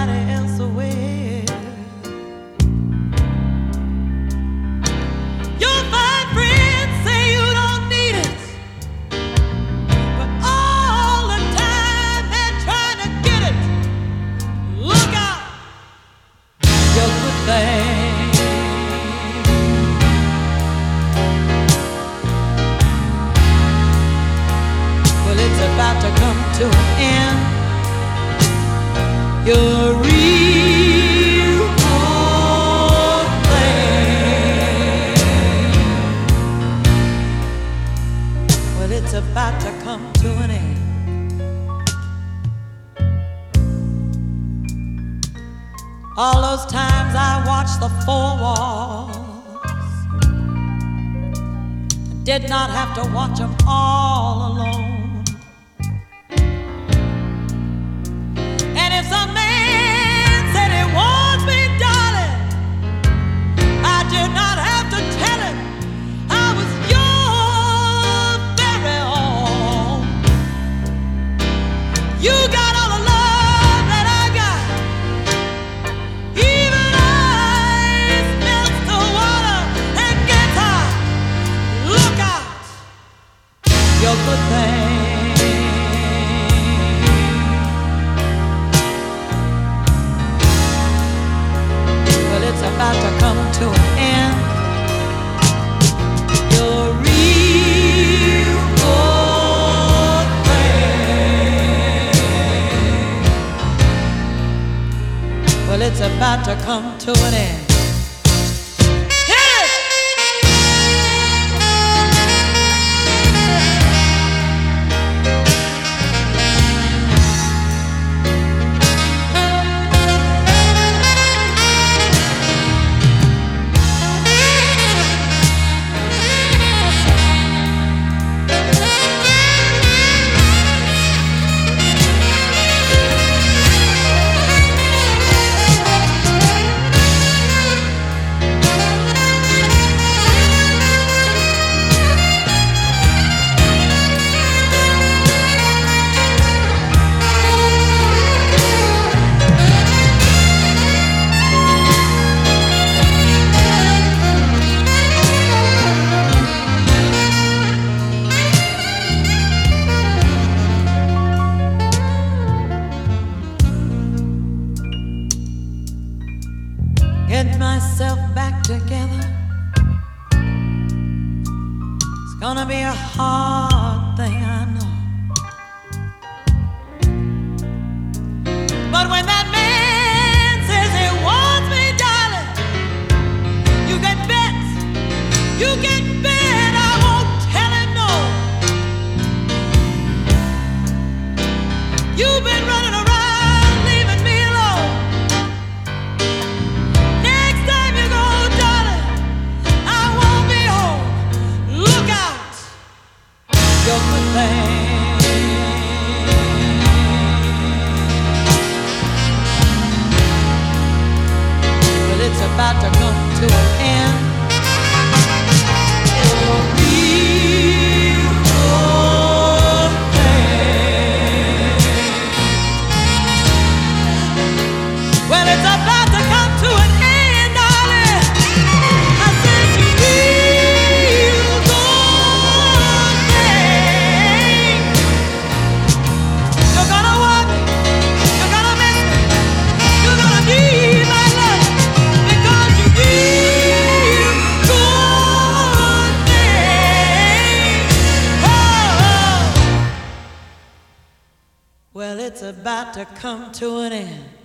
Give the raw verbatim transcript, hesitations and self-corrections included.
somebody else away. Your fine friends say you don't need it, but all the time they're trying to get it. Look out, you're good thing. Well, it's about to come to an end. You're a real good thing. Well, it's about to come to an end. All those times I watched the four walls, I did not have to watch them all alone. And if some man said he wants me, darling, I did not have to tell him I was your very own. You got all the love that I got. Even ice melts the water and gets hot. Look out, you're a good thing. Well, it's about to come to an end. You're a real good thing. Well, it's about to come to an end. Hit it! Get myself back together. It's gonna be a hard thing, I know. But when that man says he wants me, darling, you can bet, you can bet I won't tell him no. You've been running around, leaving me alone. Next time you go, darling, I won't be home. Look out, you're a good thing. Well, it's about to come to an end. You're a real good thing. Well, it's about to come to an end, darling. I said you real good thing. You're gonna want me, you're gonna miss me, you're gonna need my love, because you real good thing. Oh, well, it's about to come to an end.